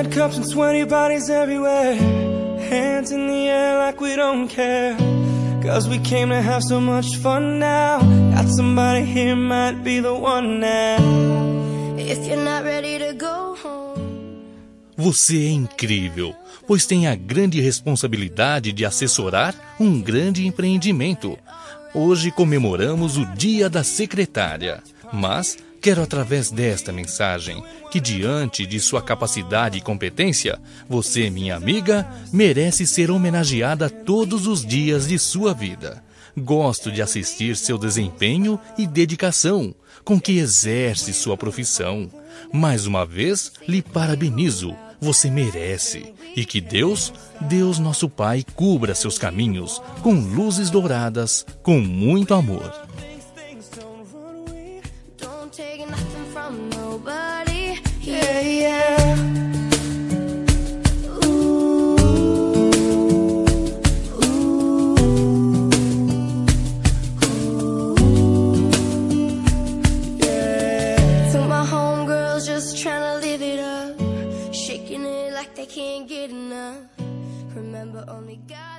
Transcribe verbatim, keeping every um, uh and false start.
Red cups and sweaty bodies everywhere, hands in the air like we don't care, 'cause we came to have so much fun now. Got somebody here, might be the one now. If you're not ready to go home. Você é incrível, pois tem a grande responsabilidade de assessorar um grande empreendimento. Hoje comemoramos o Dia da Secretária, mas quero, através desta mensagem, que diante de sua capacidade e competência, você, minha amiga, merece ser homenageada todos os dias de sua vida. Gosto de assistir seu desempenho e dedicação com que exerce sua profissão. Mais uma vez, lhe parabenizo. Você merece. E que Deus, Deus nosso Pai, cubra seus caminhos com luzes douradas, com muito amor. Yeah, yeah. Ooh, ooh, ooh, yeah. So my homegirls just tryna live it up, shaking it like they can't get enough. Remember, only God